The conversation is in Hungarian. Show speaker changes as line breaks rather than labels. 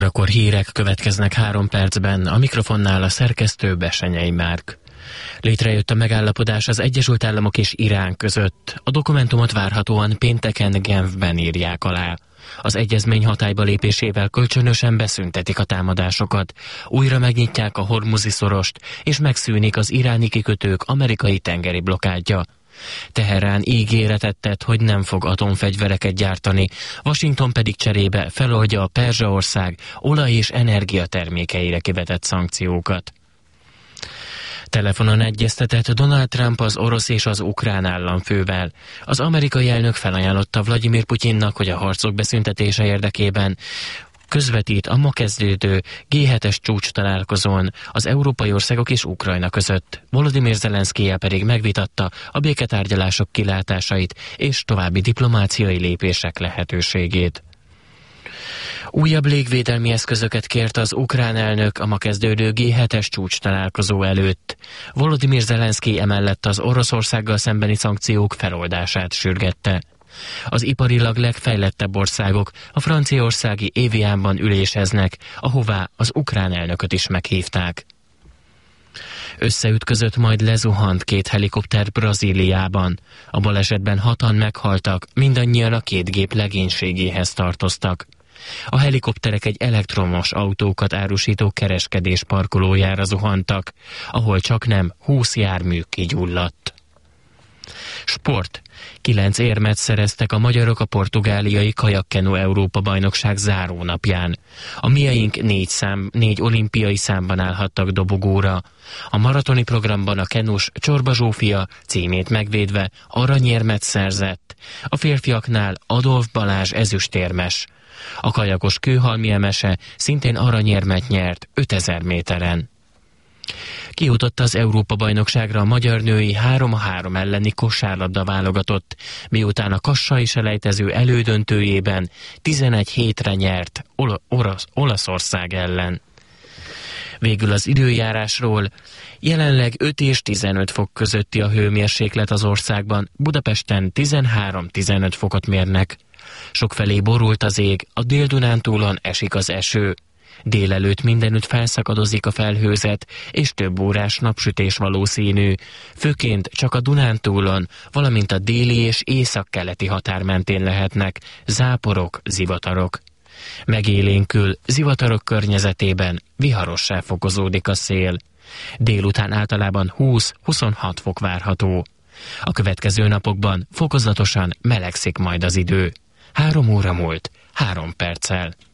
Akkor hírek következnek 3 percben, a mikrofonnál a szerkesztő Besenyei Márk. Létrejött a megállapodás az Egyesült Államok és Irán között. A dokumentumot várhatóan pénteken Genfben írják alá. Az egyezmény hatályba lépésével kölcsönösen beszüntetik a támadásokat, újra megnyitják a Hormuzi-szorost, és megszűnik az iráni kikötők amerikai tengeri blokkádja. Teherán ígéretet tett, hogy nem fog atomfegyvereket gyártani, Washington pedig cserébe feloldja a Perzsaország olaj- és energiatermékeire kivetett szankciókat. Telefonon egyeztetett Donald Trump az orosz és az ukrán államfővel. Az amerikai elnök felajánlotta Vladimir Putyinnak, hogy a harcok beszüntetése érdekében közvetít a ma kezdődő G7-es csúcs találkozón az európai országok és Ukrajna között. Volodymyr Zelenszkijjel pedig megvitatta a béketárgyalások kilátásait és további diplomáciai lépések lehetőségét. Újabb légvédelmi eszközöket kért az ukrán elnök a ma kezdődő G7-es csúcs találkozó előtt. Volodymyr Zelenszkij emellett az Oroszországgal szembeni szankciók feloldását sürgette. Az iparilag legfejlettebb országok a franciaországi Évianban üléseznek, ahová az ukrán elnököt is meghívták. Összeütközött, majd lezuhant 2 helikopter Brazíliában. A balesetben 6-an meghaltak, mindannyian a 2 gép legénységéhez tartoztak. A helikopterek egy elektromos autókat árusító kereskedés parkolójára zuhantak, ahol csaknem 20 jármű kigyulladt. Sport. 9 érmet szereztek a magyarok a portugáliai kajakkenu Európa-bajnokság zárónapján. A mieink 4 olimpiai számban állhattak dobogóra. A maratoni programban a kenus Csorba Zsófia címét megvédve aranyérmet szerzett. A férfiaknál Adolf Balázs ezüstérmes. A kajakos Kőhalmi Emese szintén aranyérmet nyert 5000 méteren. Kijutott az Európa-bajnokságra a magyar női 3-3 elleni kosárlabda válogatott, miután a kassai selejtező elődöntőjében 11-7-re nyert Olaszország ellen. Végül az időjárásról. Jelenleg 5 és 15 fok közötti a hőmérséklet az országban, Budapesten 13-15 fokot mérnek. Sokfelé borult az ég, a Dél-Dunántúlon esik az eső. Délelőtt mindenütt felszakadozik a felhőzet, és több órás napsütés valószínű, főként csak a Dunántúlon, valamint a déli és északkeleti határ mentén lehetnek záporok, zivatarok. Megélénkül, zivatarok környezetében viharossá fokozódik a szél. Délután általában 20-26 fok várható. A következő napokban fokozatosan melegszik majd az idő. 3 óra múlt, 3 perccel.